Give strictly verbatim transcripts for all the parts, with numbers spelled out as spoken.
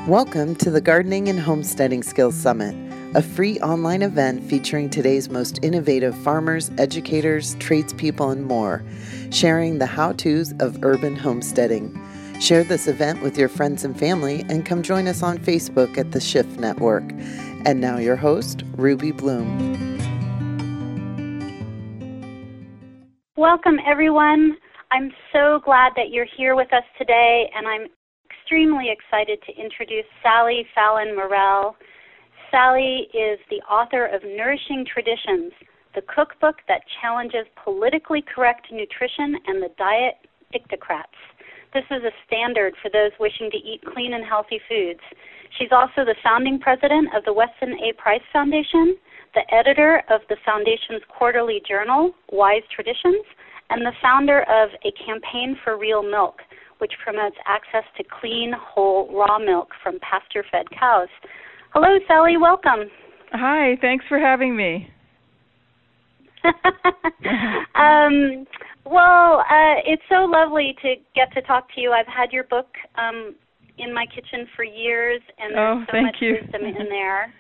Welcome to the Gardening and Homesteading Skills Summit, a free online event featuring today's most innovative farmers, educators, tradespeople, and more, sharing the how-tos of urban homesteading. Share this event with your friends and family and come join us on Facebook at the Shift Network. And now your host, Ruby Bloom. Welcome, everyone. I'm so glad that you're here with us today, and I'm extremely excited to introduce Sally Fallon Morell. Sally is the author of Nourishing Traditions, the cookbook that challenges politically correct nutrition and the diet dictocrats. This is a standard for those wishing to eat clean and healthy foods. She's also the founding president of the Weston A. Price Foundation, the editor of the Foundation's quarterly journal, Wise Traditions, and the founder of A Campaign for Real Milk, which promotes access to clean, whole, raw milk from pasture-fed cows. Hello, Sally. Welcome. Hi. Thanks for having me. um, well, uh, it's so lovely to get to talk to you. I've had your book um, in my kitchen for years, and there's oh, so thank much you. wisdom in there.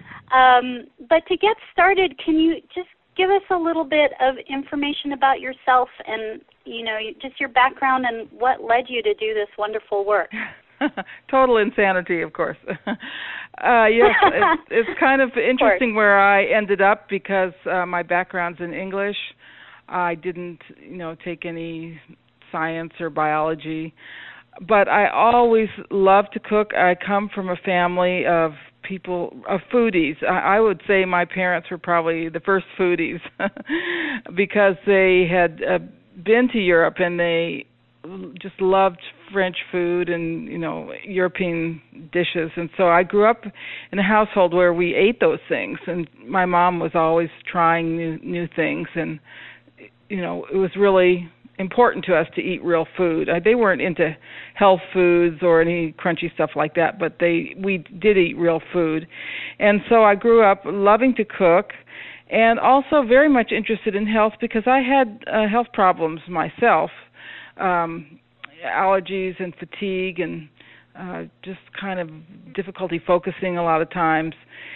Um, but to get started, can you just give us a little bit of information about yourself and, you know, just your background and what led you to do this wonderful work? Total insanity, of course. uh, yes, it's, it's kind of interesting where I ended up because uh, my background's in English. I didn't, you know, take any science or biology, but I always loved to cook. I come from a family of people, of foodies. I, I would say my parents were probably the first foodies because they had uh, been to Europe and they just loved French food and, you know, European dishes. And so I grew up in a household where we ate those things, and my mom was always trying new new things, and, you know, it was really important to us to eat real food. Uh, they weren't into health foods or any crunchy stuff like that, but they we did eat real food. And so I grew up loving to cook and also very much interested in health because I had uh, health problems myself, um, allergies and fatigue and uh, just kind of difficulty focusing a lot of times.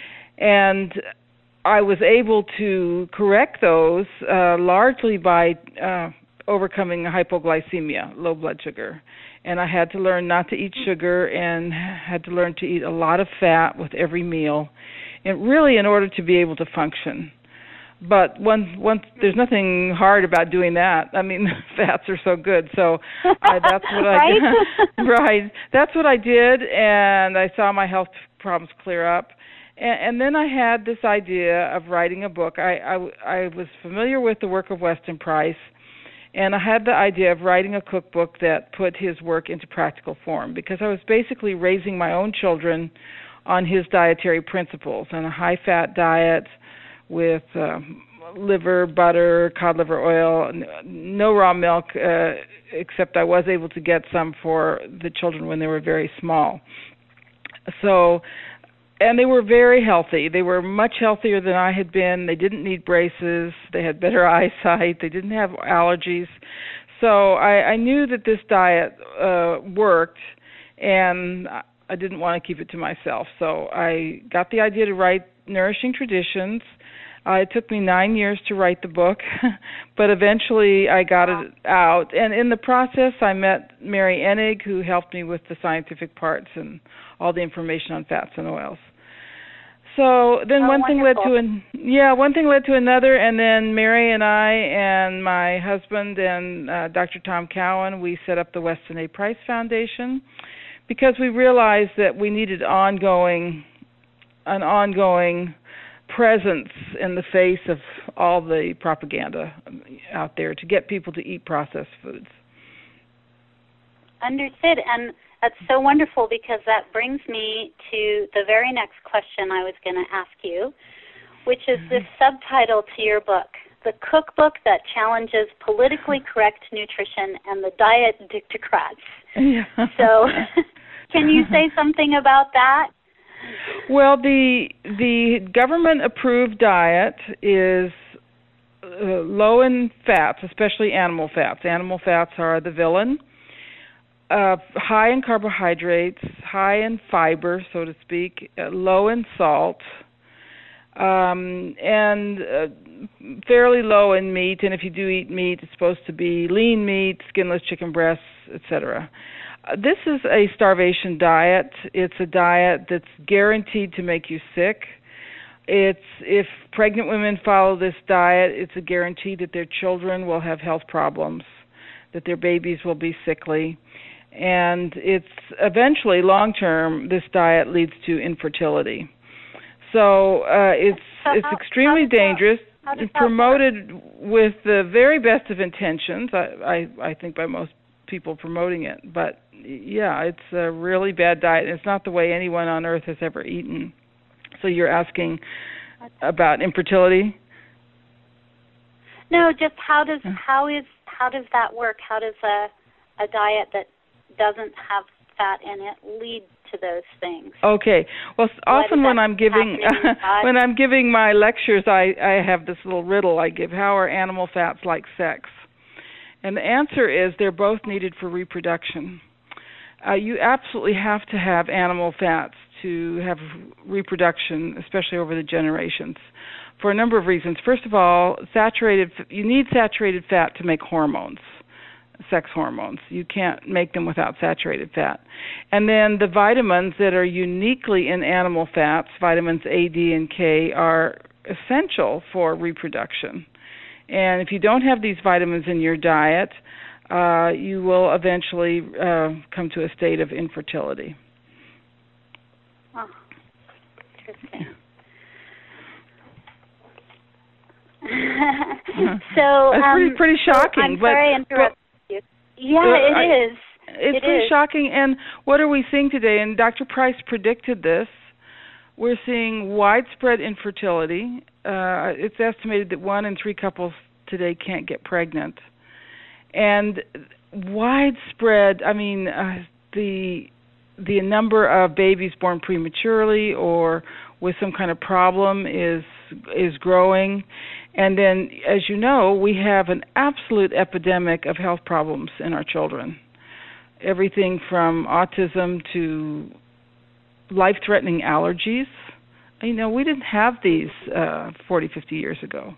And I was able to correct those uh, largely by uh, overcoming hypoglycemia, low blood sugar. And I had to learn not to eat sugar and had to learn to eat a lot of fat with every meal, and really in order to be able to function. But once, once there's nothing hard about doing that. I mean, fats are so good. So uh, that's what I did. Right. That's what I did, and I saw my health problems clear up. And, and then I had this idea of writing a book. I, I, I was familiar with the work of Weston Price, and I had the idea of writing a cookbook that put his work into practical form because I was basically raising my own children on his dietary principles and a high-fat diet with uh, liver, butter, cod liver oil, no raw milk, uh, except I was able to get some for the children when they were very small. So, and they were very healthy. They were much healthier than I had been. They didn't need braces. They had better eyesight. They didn't have allergies. So I, I knew that this diet uh, worked, and I didn't want to keep it to myself. So I got the idea to write Nourishing Traditions. Uh, it took me nine years to write the book, but eventually I got it out. And in the process, I met Mary Enig, who helped me with the scientific parts and all the information on fats and oils. So then oh, one wonderful. thing led to an yeah, one thing led to another, and then Mary and I and my husband and uh, Doctor Tom Cowan, we set up the Weston A. Price Foundation because we realized that we needed ongoing, an ongoing presence in the face of all the propaganda out there to get people to eat processed foods. Understood, and that's so wonderful because that brings me to the very next question I was going to ask you, which is this subtitle to your book, The Cookbook That Challenges Politically Correct Nutrition and the Diet Dictocrats. Yeah. So can you say something about that? Well, the the government-approved diet is uh, low in fats, especially animal fats. Animal fats are the villain. uh, high in carbohydrates, high in fiber, so to speak, uh, low in salt, um, and uh, fairly low in meat. And if you do eat meat, it's supposed to be lean meat, skinless chicken breasts, et cetera. Uh, this is a starvation diet. It's a diet that's guaranteed to make you sick. It's if pregnant women follow this diet, it's a guarantee that their children will have health problems, that their babies will be sickly, and it's eventually long-term. This diet leads to infertility. So uh, it's so it's how, extremely how dangerous. That, it's promoted with the very best of intentions. I, I I think by most people promoting it, but yeah, it's a really bad diet. It's not the way anyone on earth has ever eaten. So you're asking about infertility? No, just how does how is how does that work? How does a a diet that doesn't have fat in it lead to those things? Okay. Well, often when I'm giving when I'm giving my lectures, I I have this little riddle I give: how are animal fats like sex? And the answer is they're both needed for reproduction. Uh, you absolutely have to have animal fats to have reproduction, especially over the generations, for a number of reasons. First of all, saturated you need saturated fat to make hormones, sex hormones. You can't make them without saturated fat. And then the vitamins that are uniquely in animal fats, vitamins A, D, and K, are essential for reproduction. And if you don't have these vitamins in your diet, uh, you will eventually uh, come to a state of infertility. Oh, interesting. so That's um, pretty, pretty shocking. I'm but, sorry I interrupted but, you. Yeah, uh, it I, is. It's it pretty is. shocking. And what are we seeing today? And Doctor Price predicted this. We're seeing widespread infertility. Uh, it's estimated that one in three couples today can't get pregnant. And widespread, I mean, uh, the the number of babies born prematurely or with some kind of problem is is growing. And then, as you know, we have an absolute epidemic of health problems in our children. Everything from autism to life-threatening allergies. You know, we didn't have these uh, forty, fifty years ago.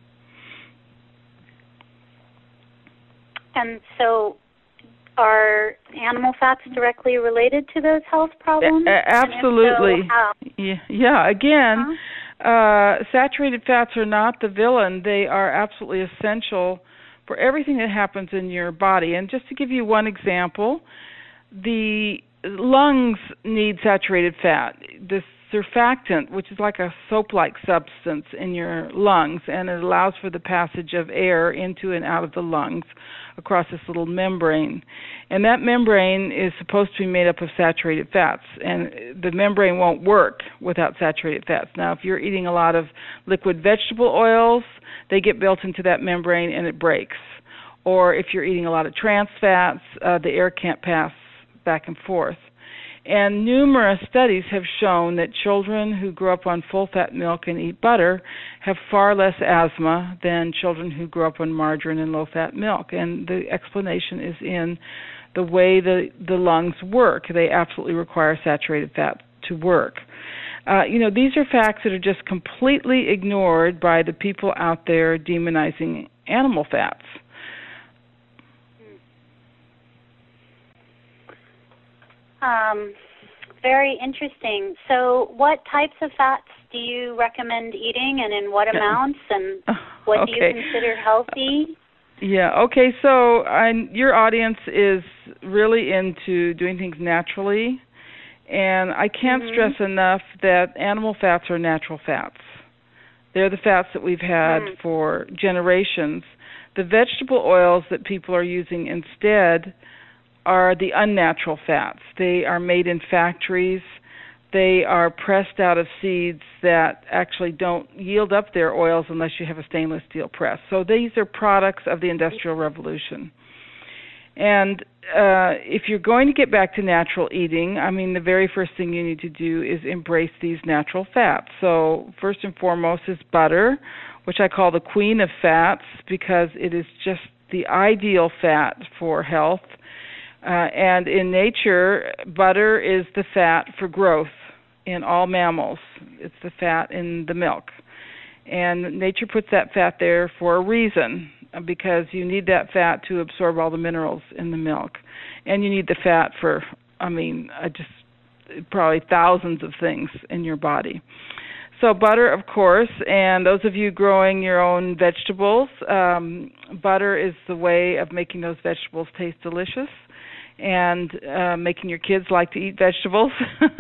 And so are animal fats directly related to those health problems? A- absolutely. So, how? Yeah, yeah, again, huh? uh, saturated fats are not the villain. They are absolutely essential for everything that happens in your body. And just to give you one example, the lungs need saturated fat. The surfactant, which is like a soap-like substance in your lungs, and it allows for the passage of air into and out of the lungs across this little membrane. And that membrane is supposed to be made up of saturated fats, and the membrane won't work without saturated fats. Now, if you're eating a lot of liquid vegetable oils, they get built into that membrane and it breaks. Or if you're eating a lot of trans fats, uh, the air can't pass back and forth. And numerous studies have shown that children who grow up on full-fat milk and eat butter have far less asthma than children who grow up on margarine and low-fat milk. And the explanation is in the way the, the lungs work. They absolutely require saturated fat to work. Uh, you know, these are facts that are just completely ignored by the people out there demonizing animal fats. Um, very interesting. So what types of fats do you recommend eating, and in what amounts, and what okay. do you consider healthy? Yeah, okay, so I, your audience is really into doing things naturally, and I can't mm-hmm. stress enough that animal fats are natural fats. They're the fats that we've had mm. for generations. The vegetable oils that people are using instead are the unnatural fats. They are made in factories. They are pressed out of seeds that actually don't yield up their oils unless you have a stainless steel press. So these are products of the Industrial Revolution. And uh, if you're going to get back to natural eating, I mean, the very first thing you need to do is embrace these natural fats. So first and foremost is butter, which I call the queen of fats because it is just the ideal fat for health. Uh, and in nature, butter is the fat for growth in all mammals. It's the fat in the milk. And nature puts that fat there for a reason, because you need that fat to absorb all the minerals in the milk. And you need the fat for, I mean, I just probably thousands of things in your body. So butter, of course, and those of you growing your own vegetables, um, butter is the way of making those vegetables taste delicious, and uh, making your kids like to eat vegetables.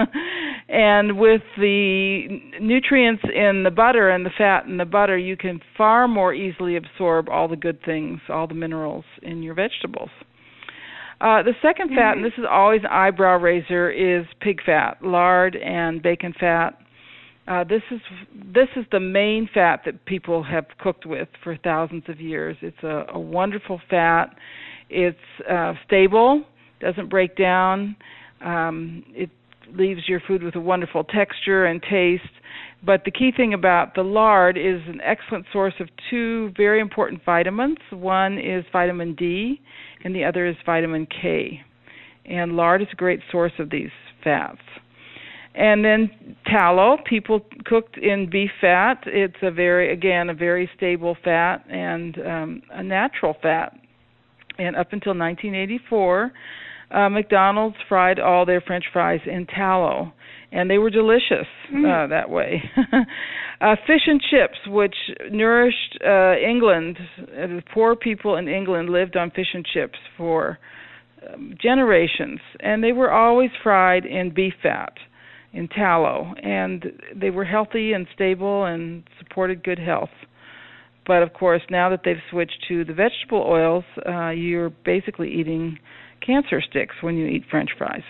And with the nutrients in the butter and the fat in the butter, you can far more easily absorb all the good things, all the minerals in your vegetables. Uh, the second fat, and this is always an eyebrow raiser, is pig fat, lard and bacon fat. Uh, this is this is the main fat that people have cooked with for thousands of years. It's a, a wonderful fat. It's uh, stable, doesn't break down. Um, it leaves your food with a wonderful texture and taste. But the key thing about the lard is an excellent source of two very important vitamins. One is vitamin D, and the other is vitamin K. And lard is a great source of these fats. And then tallow, people cooked in beef fat. It's a very, again, a very stable fat and um, a natural fat. And up until nineteen eighty-four, uh, McDonald's fried all their French fries in tallow, and they were delicious mm. uh, that way. uh, fish and chips, which nourished uh, England, uh, the poor people in England lived on fish and chips for um, generations, and they were always fried in beef fat, in tallow, and they were healthy and stable and supported good health. But of course, now that they've switched to the vegetable oils, uh, you're basically eating cancer sticks when you eat French fries.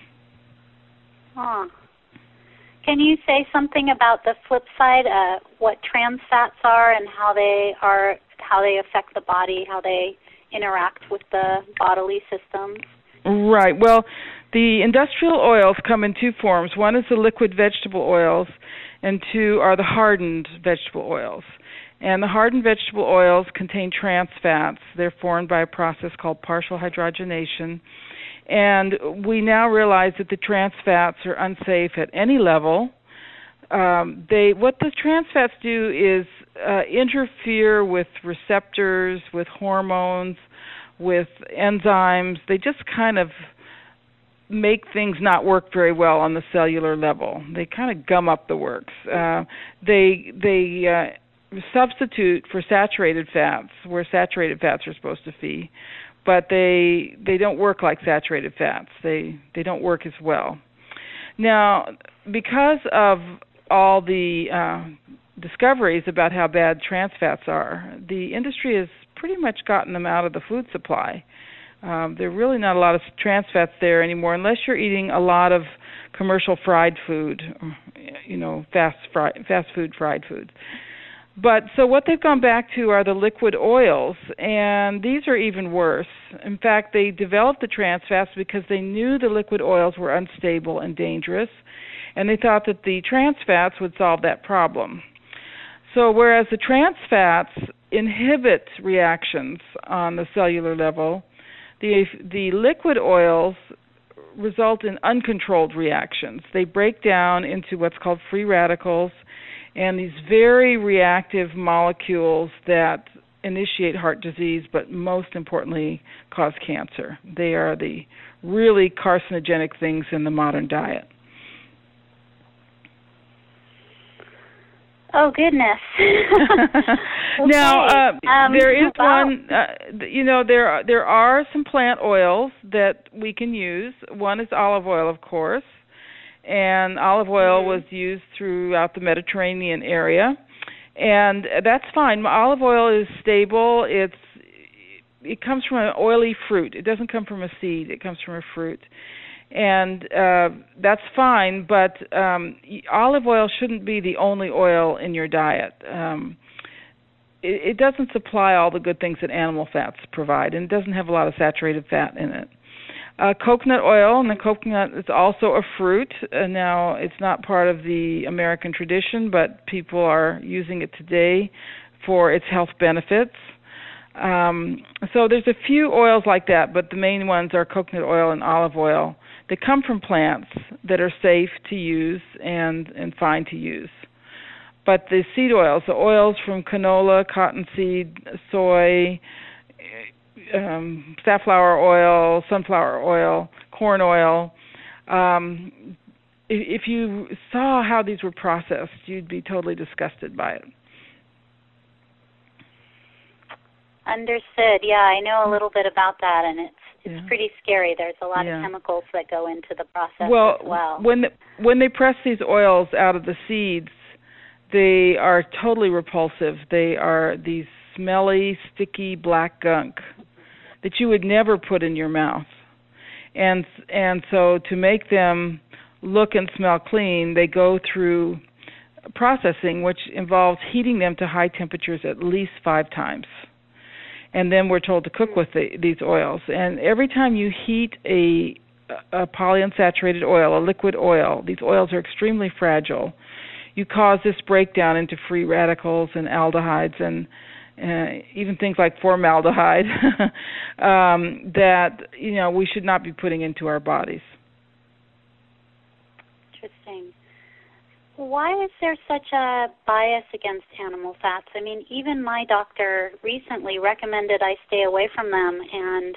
Huh. Can you say something about the flip side, uh, what trans fats are and how they are, how they affect the body, how they interact with the bodily systems? Right. Well, the industrial oils come in two forms. One is the liquid vegetable oils, and two are the hardened vegetable oils. And the hardened vegetable oils contain trans fats. They're formed by a process called partial hydrogenation. And we now realize that the trans fats are unsafe at any level. Um, they what the trans fats do is uh, interfere with receptors, with hormones, with enzymes. They just kind of make things not work very well on the cellular level. They kind of gum up the works. Uh, they they uh, substitute for saturated fats, where saturated fats are supposed to be, but they they don't work like saturated fats. They they don't work as well. Now, because of all the uh, discoveries about how bad trans fats are, the industry has pretty much gotten them out of the food supply. Um, there are really not a lot of trans fats there anymore, unless you're eating a lot of commercial fried food, you know, fast fry, fast food fried foods. But so what they've gone back to are the liquid oils, and these are even worse. In fact, they developed the trans fats because they knew the liquid oils were unstable and dangerous, and they thought that the trans fats would solve that problem. So whereas the trans fats inhibit reactions on the cellular level, the the liquid oils result in uncontrolled reactions. They break down into what's called free radicals, and these very reactive molecules that initiate heart disease, but most importantly cause cancer. They are the really carcinogenic things in the modern diet. Oh, goodness. Okay. Now, uh, um, there is wow. one, uh, you know, there are, there are some plant oils that we can use. One is olive oil, of course, and olive oil mm-hmm. was used throughout the Mediterranean area, and that's fine. Olive oil is stable. It's It comes from an oily fruit. It doesn't come from a seed. It comes from a fruit. And uh, that's fine, but um, olive oil shouldn't be the only oil in your diet. Um, it, it doesn't supply all the good things that animal fats provide, and it doesn't have a lot of saturated fat in it. Uh, coconut oil, and the coconut is also a fruit. Uh, now, it's not part of the American tradition, but people are using it today for its health benefits. Um, so there's a few oils like that, but the main ones are coconut oil and olive oil. They come from plants that are safe to use and, and fine to use. But the seed oils, the oils from canola, cottonseed, soy, um, safflower oil, sunflower oil, corn oil, um, if, if you saw how these were processed, you'd be totally disgusted by it. Understood. Yeah, I know a little bit about that, and it's it's yeah. pretty scary. There's a lot yeah. of chemicals that go into the process well, as well. When the, when they press these oils out of the seeds, they are totally repulsive. They are these smelly, sticky black gunk that you would never put in your mouth. And and so to make them look and smell clean, they go through processing, which involves heating them to high temperatures at least five times. And then we're told to cook with the, these oils. And every time you heat a, a polyunsaturated oil, a liquid oil, these oils are extremely fragile. You cause this breakdown into free radicals and aldehydes and uh, even things like formaldehyde um, that, you know, we should not be putting into our bodies. Interesting. Why is there such a bias against animal fats? I mean, even my doctor recently recommended I stay away from them, and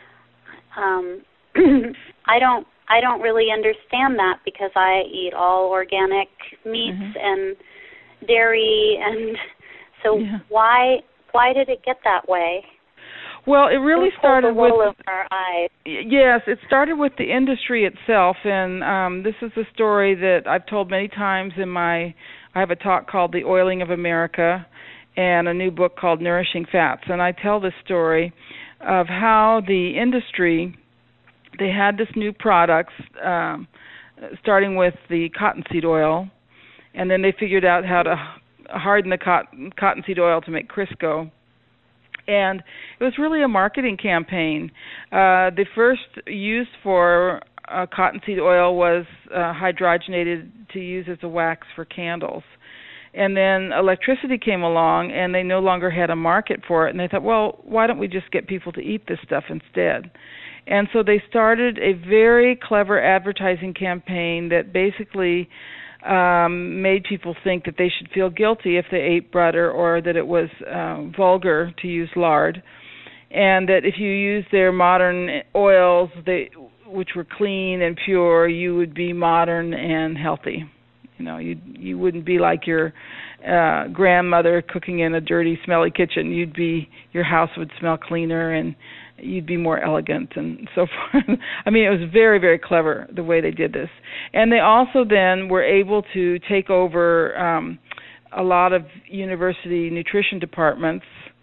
um, I don't I don't really understand that because I eat all organic meats mm-hmm. and dairy, and so yeah. why why did it get that way? Well, it really started with over our eyes. Yes, it started with the industry itself, and um, this is a story that I've told many times in my. I have a talk called "The Oiling of America," and a new book called "Nourishing Fats," and I tell the story of how the industry they had this new products, um, starting with the cottonseed oil, and then they figured out how to harden the cotton, cottonseed oil to make Crisco. And it was really a marketing campaign. Uh, the first use for uh, cottonseed oil was uh, hydrogenated to use as a wax for candles. And then electricity came along, and they no longer had a market for it. And they thought, well, why don't we just get people to eat this stuff instead? And so they started a very clever advertising campaign that basically Um, made people think that they should feel guilty if they ate butter, or that it was uh, vulgar to use lard, and that if you used their modern oils, they, which were clean and pure, you would be modern and healthy. You know, you you wouldn't be like your uh, grandmother cooking in a dirty, smelly kitchen. You'd be your house would smell cleaner, and you'd be more elegant and so forth. I mean, it was very, very clever the way they did this. And they also then were able to take over um, a lot of university nutrition departments.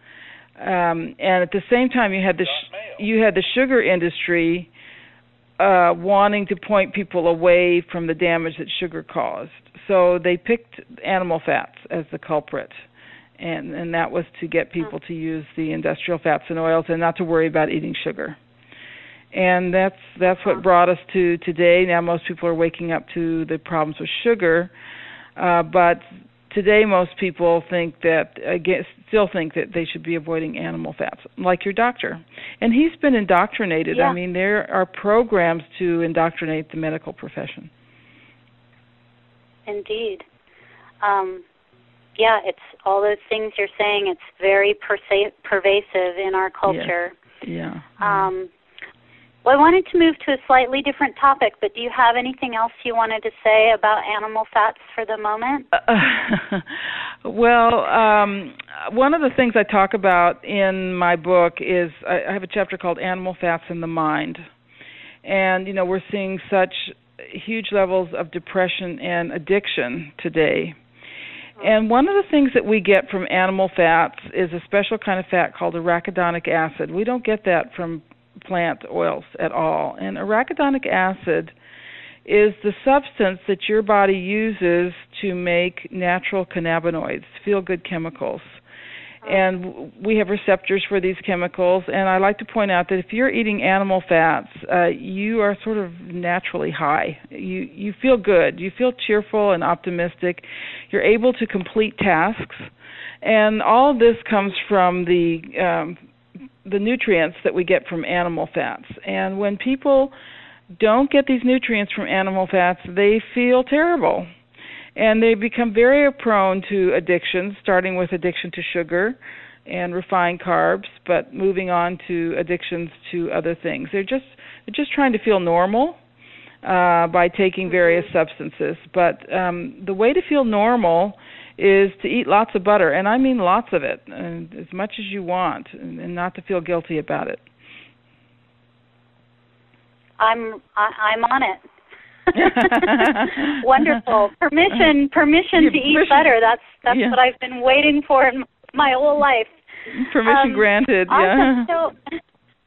Um, and at the same time, you had the sh- you had the sugar industry uh, wanting to point people away from the damage that sugar caused. So they picked animal fats as the culprit. And, and that was to get people to use the industrial fats and oils and not to worry about eating sugar. And that's that's what brought us to today. Now most people are waking up to the problems with sugar, uh, but today most people think that, again, still think that they should be avoiding animal fats, like your doctor. And he's been indoctrinated. Yeah. I mean, there are programs to indoctrinate the medical profession. Indeed. Um Yeah, it's all those things you're saying. It's very persa- pervasive in our culture. Yes. Yeah. Um, well, I wanted to move to a slightly different topic, but do you have anything else you wanted to say about animal fats for the moment? Uh, well, um, one of the things I talk about in my book is I, I have a chapter called Animal Fats in the Mind. And, you know, we're seeing such huge levels of depression and addiction today. And one of the things that we get from animal fats is a special kind of fat called arachidonic acid. We don't get that from plant oils at all. And arachidonic acid is the substance that your body uses to make natural cannabinoids, feel-good chemicals. And we have receptors for these chemicals. And I like to point out that if you're eating animal fats, uh, you are sort of naturally high. You you feel good. You feel cheerful and optimistic. You're able to complete tasks. And all of this comes from the um, the nutrients that we get from animal fats. And when people don't get these nutrients from animal fats, they feel terrible. And they become very prone to addictions, starting with addiction to sugar and refined carbs, but moving on to addictions to other things. They're just they're just trying to feel normal uh, by taking various substances. But um, the way to feel normal is to eat lots of butter, and I mean lots of it, and as much as you want, and, and not to feel guilty about it. I'm I, I'm on it. Wonderful. Permission permission yeah, to eat permission. butter. That's that's yeah. what I've been waiting for in my whole life. Permission um, granted. Awesome. Yeah. So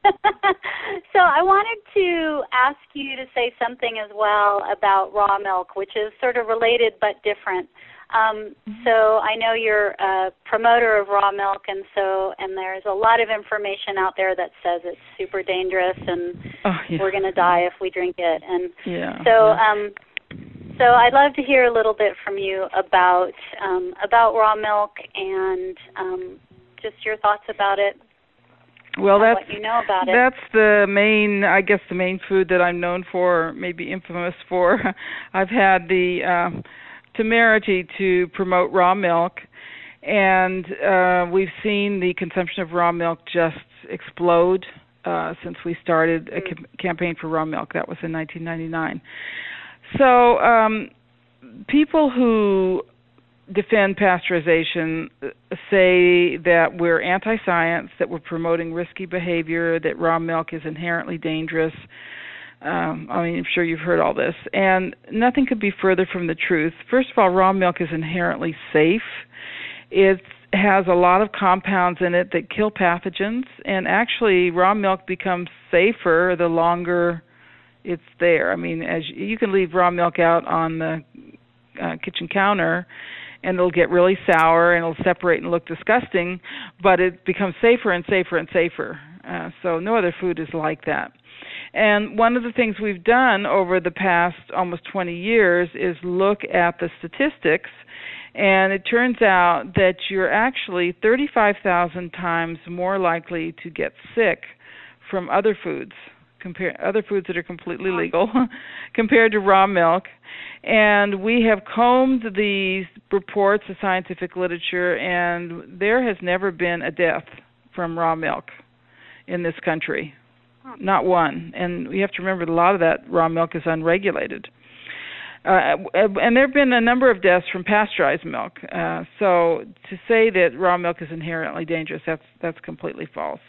so I wanted to ask you to say something as well about raw milk, which is sort of related but different. Um, so I know you're a promoter of raw milk, and so and there's a lot of information out there that says it's super dangerous and oh, yeah. we're going to die if we drink it. And yeah, so, yeah. um, so I'd love to hear a little bit from you about um, about raw milk and um, just your thoughts about it. Well, that's what you know about it. That's the main, I guess, the main food that I'm known for, or maybe infamous for. I've had the um, temerity to promote raw milk, and uh, we've seen the consumption of raw milk just explode uh, since we started a ca- campaign for raw milk. That was in nineteen ninety-nine. So um, people who defend pasteurization say that we're anti-science, that we're promoting risky behavior, that raw milk is inherently dangerous. Um, I mean, I'm sure you've heard all this. And nothing could be further from the truth. First of all, raw milk is inherently safe. It has a lot of compounds in it that kill pathogens, and actually raw milk becomes safer the longer it's there. I mean, as you, you can leave raw milk out on the uh, kitchen counter, and it'll get really sour and it'll separate and look disgusting, but it becomes safer and safer and safer. Uh, so no other food is like that. And one of the things we've done over the past almost twenty years is look at the statistics, and it turns out that you're actually thirty-five thousand times more likely to get sick from other foods, compare other foods that are completely legal, compared to raw milk. And we have combed these reports of scientific literature, and there has never been a death from raw milk in this country. Not one. And we have to remember that a lot of that raw milk is unregulated. Uh, and there have been a number of deaths from pasteurized milk. Uh, so to say that raw milk is inherently dangerous, that's that's completely false.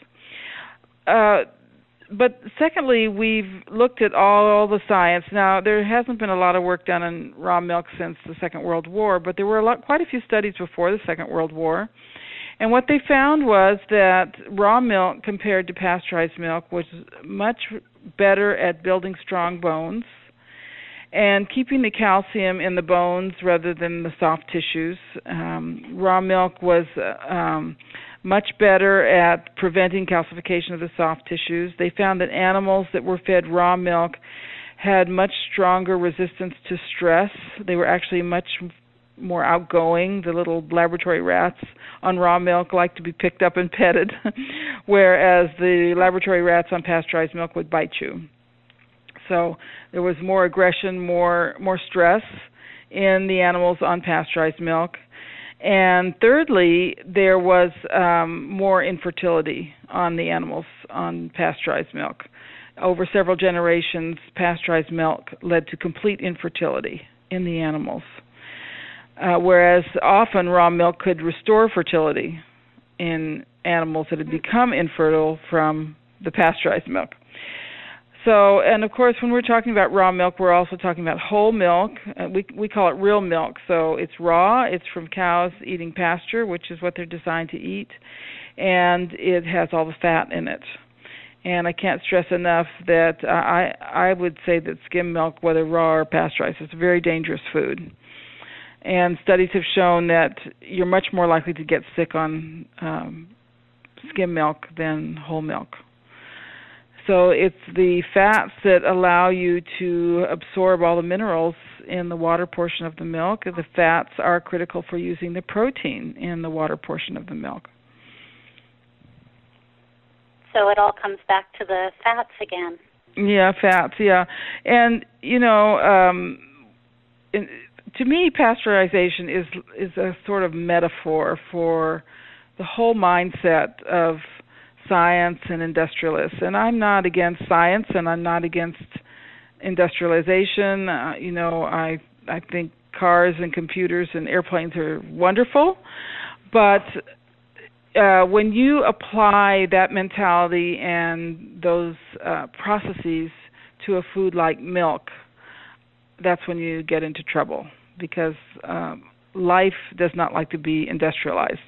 Uh, but secondly, we've looked at all, all the science. Now, there hasn't been a lot of work done on raw milk since the Second World War, but there were a lot, quite a few studies before the Second World War. And what they found was that raw milk compared to pasteurized milk was much better at building strong bones and keeping the calcium in the bones rather than the soft tissues. Um, raw milk was uh, um, much better at preventing calcification of the soft tissues. They found that animals that were fed raw milk had much stronger resistance to stress. They were actually much more outgoing. The little laboratory rats on raw milk like to be picked up and petted, whereas the laboratory rats on pasteurized milk would bite you. So there was more aggression, more more stress in the animals on pasteurized milk. And thirdly, there was um, more infertility on the animals on pasteurized milk. Over several generations, pasteurized milk led to complete infertility in the animals. Uh, whereas often raw milk could restore fertility in animals that had become infertile from the pasteurized milk. So, and of course, when we're talking about raw milk, we're also talking about whole milk. Uh, we we call it real milk. So it's raw. It's from cows eating pasture, which is what they're designed to eat, and it has all the fat in it. And I can't stress enough that uh, I I would say that skim milk, whether raw or pasteurized, is a very dangerous food. And studies have shown that you're much more likely to get sick on um, skim milk than whole milk. So it's the fats that allow you to absorb all the minerals in the water portion of the milk. The fats are critical for using the protein in the water portion of the milk. So it all comes back to the fats again. Yeah, fats, yeah. And, you know, um, in, to me, pasteurization is is a sort of metaphor for the whole mindset of science and industrialists. And I'm not against science, and I'm not against industrialization. Uh, you know, I I think cars and computers and airplanes are wonderful, but uh, when you apply that mentality and those uh, processes to a food like milk, that's when you get into trouble, because um, life does not like to be industrialized.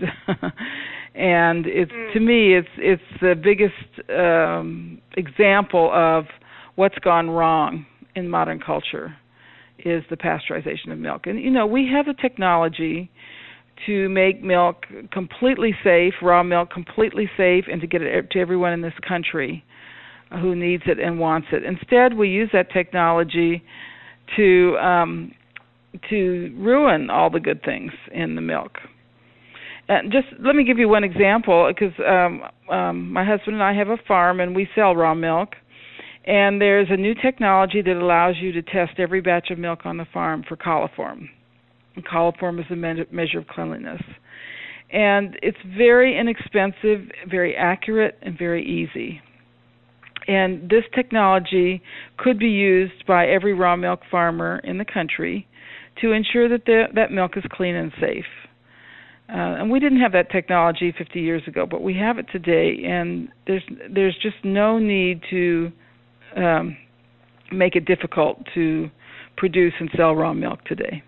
And it's mm. to me, it's it's the biggest um, example of what's gone wrong in modern culture is the pasteurization of milk. And you know, we have the technology to make milk completely safe, raw milk completely safe, and to get it to everyone in this country who needs it and wants it. Instead, we use that technology to um, to ruin all the good things in the milk. And just let me give you one example, because um, um, my husband and I have a farm and we sell raw milk. And there's a new technology that allows you to test every batch of milk on the farm for coliform. And coliform is a me- measure of cleanliness. And it's very inexpensive, very accurate, and very easy. And this technology could be used by every raw milk farmer in the country to ensure that the, that milk is clean and safe. Uh, and we didn't have that technology fifty years ago, but we have it today, and there's there's just no need to um, make it difficult to produce and sell raw milk today.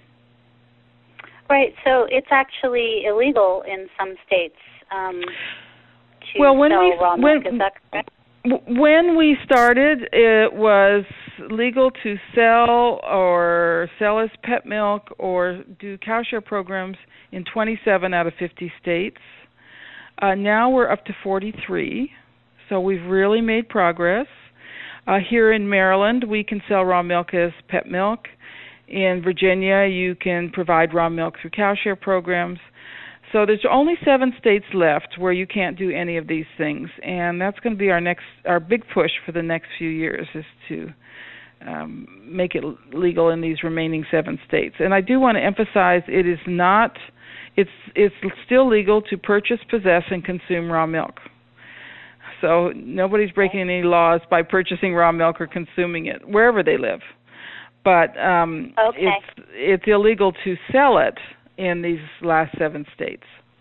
Right, so it's actually illegal in some states um, to well, when sell we, raw milk, when, is that correct? When we started, it was legal to sell or sell as pet milk or do cow share programs in twenty-seven out of fifty states. Uh, now we're up to forty-three, so we've really made progress. Uh, here in Maryland, we can sell raw milk as pet milk. In Virginia, you can provide raw milk through cow share programs. So there's only seven states left where you can't do any of these things, and that's going to be our next, our big push for the next few years, is to um, make it legal in these remaining seven states. And I do want to emphasize, it is not, it's it's still legal to purchase, possess, and consume raw milk. So nobody's breaking any laws by purchasing raw milk or consuming it wherever they live. But um, okay. it's it's illegal to sell it in these last seven states.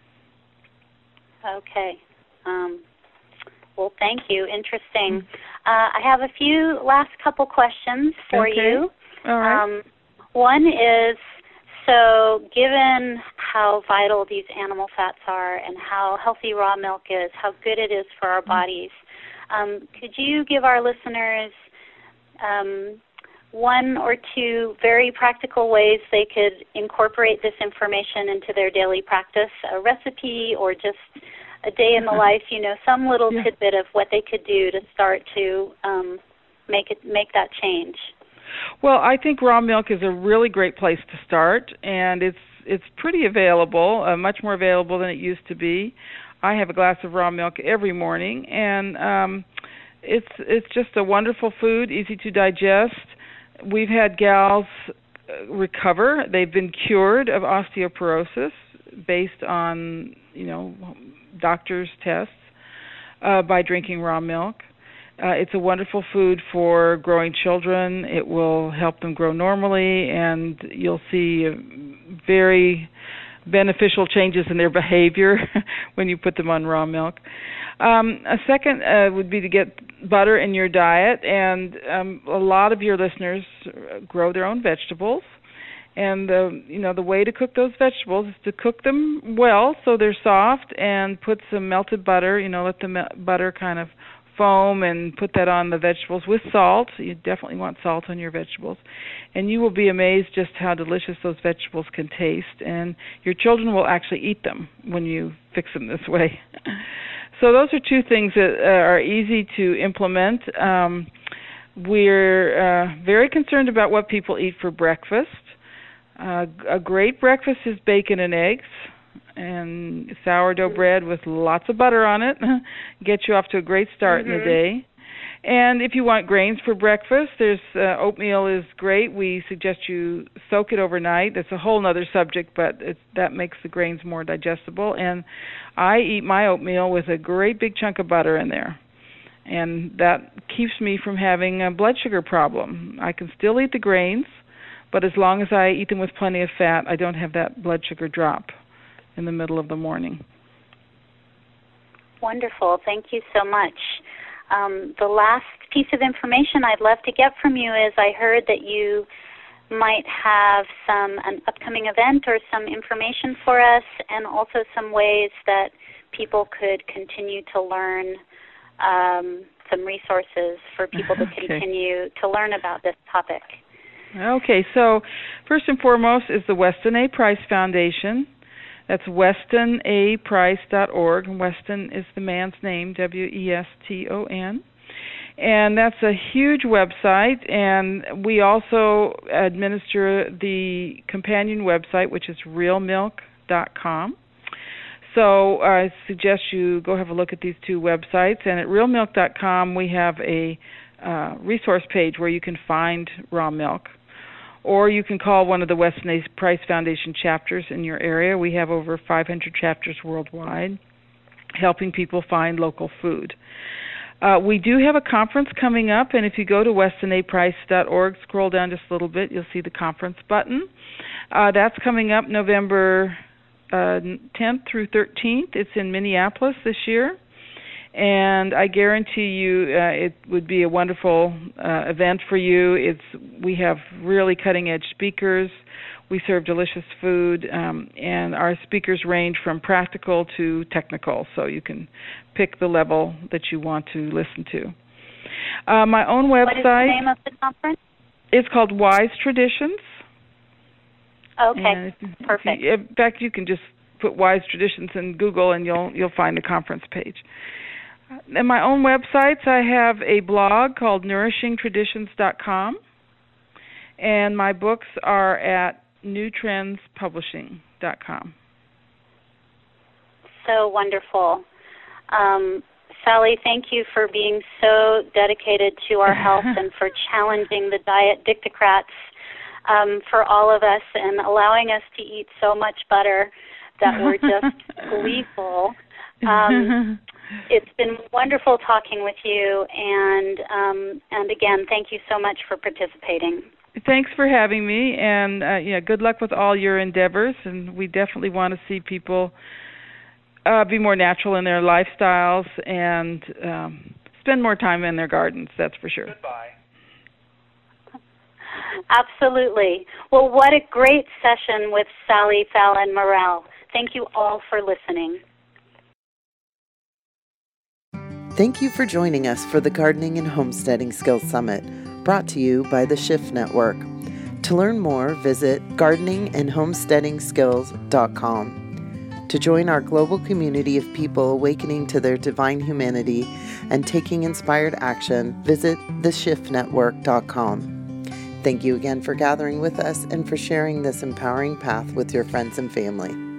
Okay. Um, well, thank you. Interesting. Uh, I have a few last couple questions for okay. you. All right. Um, one is, so given how vital these animal fats are and how healthy raw milk is, how good it is for our bodies, um, could you give our listeners um, one or two very practical ways they could incorporate this information into their daily practice, a recipe or just a day in the life, you know, some little yeah. tidbit of what they could do to start to um, make it make that change? Well, I think raw milk is a really great place to start, and it's it's pretty available, uh, much more available than it used to be. I have a glass of raw milk every morning, and um, it's it's just a wonderful food, easy to digest. We've had gals recover. They've been cured of osteoporosis based on, you know, doctors' tests uh, by drinking raw milk. Uh, it's a wonderful food for growing children. It will help them grow normally, and you'll see very beneficial changes in their behavior when you put them on raw milk. Um, a second uh, would be to get butter in your diet, and um, a lot of your listeners grow their own vegetables. And the you know the way to cook those vegetables is to cook them well so they're soft, and put some melted butter. You know, let the me- butter kind of foam and put that on the vegetables with salt. You definitely want salt on your vegetables. And you will be amazed just how delicious those vegetables can taste. And your children will actually eat them when you fix them this way. So those are two things that uh, are easy to implement. Um, we're uh, very concerned about what people eat for breakfast. Uh, a great breakfast is bacon and eggs and sourdough bread with lots of butter on it. Get you off to a great start mm-hmm. in the day. And if you want grains for breakfast, there's uh, oatmeal is great. We suggest you soak it overnight. It's a whole other subject, but it's, that makes the grains more digestible. And I eat my oatmeal with a great big chunk of butter in there. And that keeps me from having a blood sugar problem. I can still eat the grains, but as long as I eat them with plenty of fat, I don't have that blood sugar drop in the middle of the morning. Wonderful. Thank you so much. Um, the last piece of information I'd love to get from you is I heard that you might have some an upcoming event or some information for us, and also some ways that people could continue to learn, um, some resources for people to okay. continue to learn about this topic. Okay, so first and foremost is the Weston A. Price Foundation. That's weston a price dot org. Weston is the man's name, W E S T O N. And that's a huge website, and we also administer the companion website, which is real milk dot com. So I suggest you go have a look at these two websites. And at real milk dot com, we have a uh, resource page where you can find raw milk. Or you can call one of the Weston A. Price Foundation chapters in your area. We have over five hundred chapters worldwide helping people find local food. Uh, we do have a conference coming up, and if you go to weston a price dot org, scroll down just a little bit, you'll see the conference button. Uh, that's coming up November uh, tenth through thirteenth. It's in Minneapolis this year. And I guarantee you uh, it would be a wonderful uh, event for you. It's we have really cutting-edge speakers. We serve delicious food, um, and our speakers range from practical to technical, so you can pick the level that you want to listen to. Uh, my own website. What is the name of the conference? It's called Wise Traditions. Okay, if, perfect. If you, in fact, you can just put Wise Traditions in Google, and you'll you'll find the conference page. In my own websites, I have a blog called nourishing traditions dot com, and my books are at new trends publishing dot com. So wonderful. Um, Sally, thank you for being so dedicated to our health and for challenging the diet dictocrats um, for all of us and allowing us to eat so much butter that we're just gleeful. Um, it's been wonderful talking with you, and um, and again, thank you so much for participating. Thanks for having me, and uh, yeah, good luck with all your endeavors. And we definitely want to see people uh, be more natural in their lifestyles and um, spend more time in their gardens. That's for sure. Goodbye. Absolutely. Well, what a great session with Sally Fallon Morell. Thank you all for listening. Thank you for joining us for the Gardening and Homesteading Skills Summit, brought to you by the Shift Network. To learn more, visit gardening and homesteading skills dot com. To join our global community of people awakening to their divine humanity and taking inspired action, visit the shift network dot com. Thank you again for gathering with us and for sharing this empowering path with your friends and family.